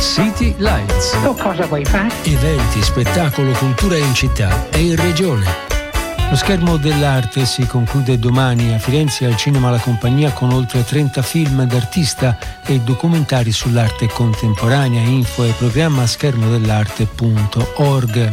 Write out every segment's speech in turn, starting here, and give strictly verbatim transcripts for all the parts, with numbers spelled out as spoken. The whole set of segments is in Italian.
City Lights. Tu cosa vuoi fare? Eventi, spettacolo, cultura in città e in regione. Lo schermo dell'arte si conclude domani a Firenze al Cinema La Compagnia con oltre trenta film d'artista e documentari sull'arte contemporanea. Info e programma a schermodell'arte punto org.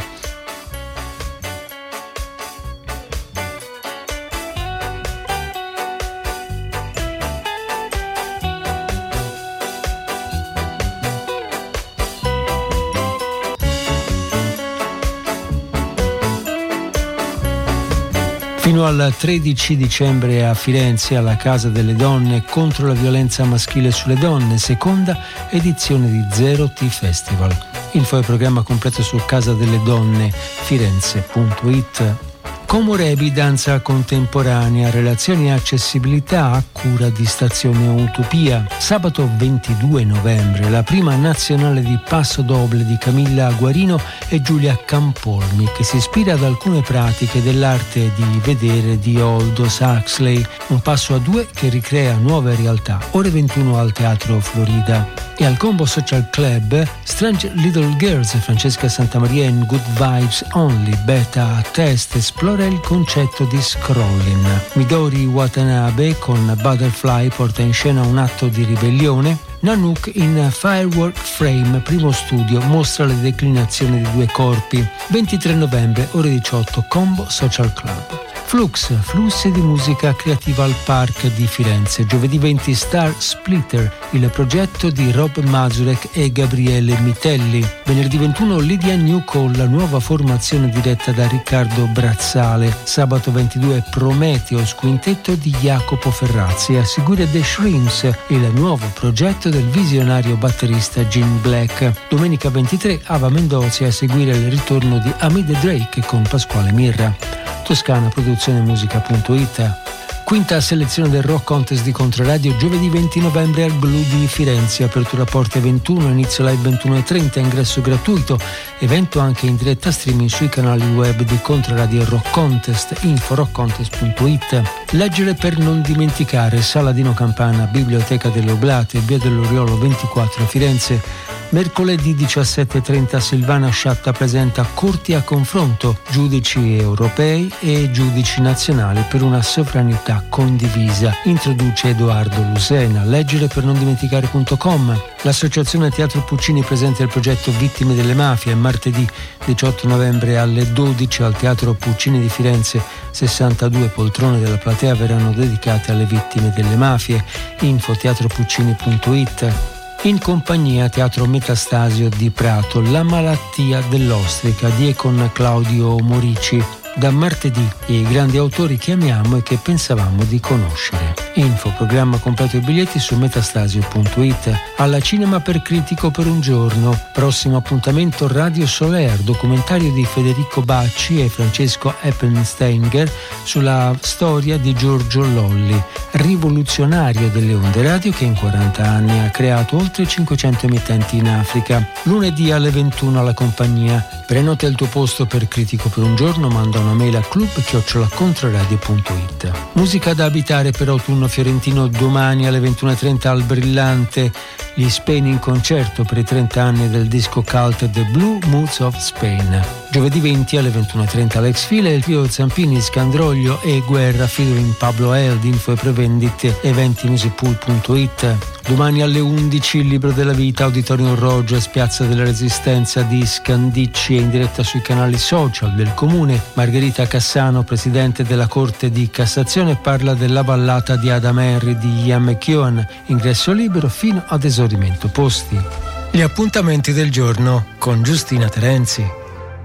Fino al tredici dicembre a Firenze, alla Casa delle Donne, contro la violenza maschile sulle donne, seconda edizione di Zero T Festival. Info e programma completo su casadelle firenze punto it. Comorebi, danza contemporanea, relazioni e accessibilità a cura di Stazione Utopia. Sabato ventidue novembre, la prima nazionale di Passo Doble di Camilla Guarino e Giulia Campolmi, che si ispira ad alcune pratiche dell'arte di vedere di Aldous Huxley. Un passo a due che ricrea nuove realtà. Ore ventuno al Teatro Florida. E al Combo Social Club, Strange Little Girls, Francesca Santamaria in Good Vibes Only, beta test, esplora il concetto di scrolling. Midori Watanabe con Butterfly porta in scena un atto di ribellione. Nanook in Firework Frame, primo studio, mostra le declinazioni di due corpi. ventitré novembre, ore diciotto, Combo Social Club. Flux, flussi di musica creativa al Park di Firenze. Giovedì venti, Star Splitter, il progetto di Rob Mazurek e Gabriele Mitelli. Venerdì ventuno, Lydia Newcall, la nuova formazione diretta da Riccardo Brazzale. Sabato ventidue, Prometheus, quintetto di Jacopo Ferrazzi. A seguire The Shrimps, il nuovo progetto del visionario batterista Jim Black. Domenica ventitré, Ava Mendoza, a seguire il ritorno di Amide Drake con Pasquale Mirra. Toscana Produzione Musica punto it. Quinta selezione del Rock Contest di Controradio, giovedì venti novembre al Blu di Firenze, apertura porte ventuno, inizio live ventuno e trenta, ingresso gratuito, evento anche in diretta streaming sui canali web di Controradio e Rock Contest, info rock contest punto it. Leggere per non dimenticare, Sala Dino Campana, Biblioteca delle Oblate, via dell'Oriolo ventiquattro a Firenze. Mercoledì diciassette e trenta, Silvana Sciatta presenta Corti a confronto, giudici europei e giudici nazionali per una sovranità condivisa. Introduce Edoardo Lusena. Leggere per non dimenticare punto com. L'associazione Teatro Puccini presenta il progetto Vittime delle Mafie. Martedì diciotto novembre alle dodici al Teatro Puccini di Firenze, sessantadue poltrone della platea verranno dedicate alle vittime delle mafie. Info teatropuccini punto it. In compagnia Teatro Metastasio di Prato, La malattia dell'ostrica di e con Claudio Morici. Da martedì, i grandi autori che amiamo e che pensavamo di conoscere. Info, programma completo e biglietti su metastasio punto it. Alla Cinema per Critico per un giorno. Prossimo appuntamento Radio Soler, documentario di Federico Bacci e Francesco Eppensteiger sulla storia di Giorgio Lolli, rivoluzionario delle onde radio che in quaranta anni ha creato oltre cinquecento emittenti in Africa. Lunedì alle ventuno alla Compagnia. Prenota il tuo posto per Critico per un giorno, manda una mail a club chiocciola controradio punto it. Musica da abitare per autunno fiorentino domani alle ventuno e trenta al Brillante, gli Spain in concerto per i trenta anni del disco cult The Blue Moods of Spain. Giovedì venti alle ventuno e trenta Alex Fila e il trio Zampini, Scandroglio e Guerra featuring Pablo Eld. Info e prevendite eventimusipool punto it. Domani alle undici il Libro della Vita, Auditorium Rogers, Piazza della Resistenza di Scandicci e in diretta sui canali social del Comune. Margherita Cassano, presidente della Corte di Cassazione, parla della ballata di Adam Henry di Ian McEwan. Ingresso libero fino ad esaurimento posti. Gli appuntamenti del giorno con Giustina Terenzi.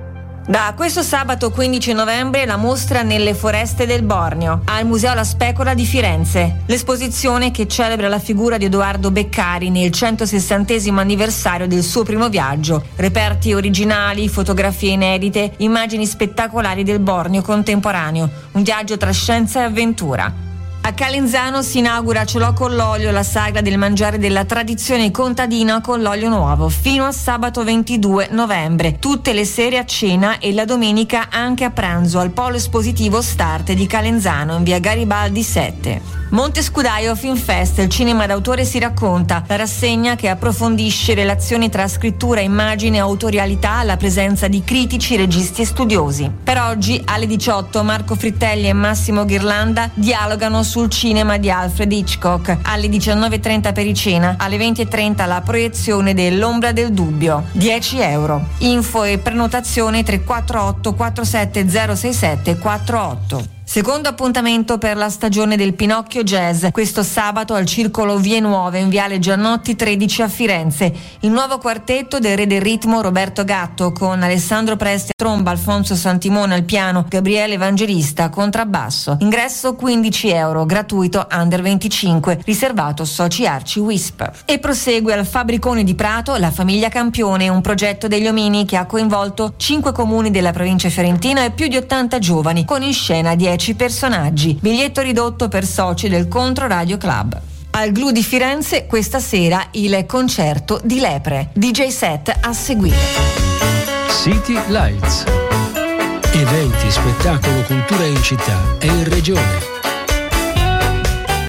Da questo sabato quindici novembre la mostra Nelle foreste del Borneo al Museo La Specola di Firenze. L'esposizione che celebra la figura di Edoardo Beccari nel centosessantesimo anniversario del suo primo viaggio. Reperti originali, fotografie inedite, immagini spettacolari del Borneo contemporaneo. Un viaggio tra scienza e avventura. A Calenzano si inaugura Ciolò con l'olio, la sagra del mangiare della tradizione contadina con l'olio nuovo, fino a sabato ventidue novembre. Tutte le sere a cena e la domenica anche a pranzo al Polo Espositivo Start di Calenzano in via Garibaldi sette. Montescudaio Film Fest, il cinema d'autore si racconta, la rassegna che approfondisce relazioni tra scrittura, immagine e autorialità alla presenza di critici, registi e studiosi. Per oggi alle diciotto Marco Frittelli e Massimo Ghirlanda dialogano sul cinema di Alfred Hitchcock, alle diciannove e trenta Pericena, alle venti e trenta la proiezione dell'Ombra del Dubbio, dieci euro. Info e prenotazione tre quattro otto quattro sette zero sei sette quattro otto. Secondo appuntamento per la stagione del Pinocchio Jazz, questo sabato al Circolo Vie Nuove in Viale Giannotti tredici a Firenze. Il nuovo quartetto del Re del Ritmo Roberto Gatto con Alessandro Presti tromba, Alfonso Santimone al piano, Gabriele Evangelista contrabbasso. Ingresso quindici euro, gratuito under venticinque, riservato soci Arci Wisp. E prosegue al Fabbricone di Prato La Famiglia Campione, un progetto degli omini che ha coinvolto cinque comuni della provincia fiorentina e più di ottanta giovani, con in scena dieci personaggi. Biglietto ridotto per soci del Contro Radio Club. Al Glu di Firenze questa sera il concerto di Lepre. D J set a seguire. City Lights. Eventi, spettacolo, cultura in città e in regione.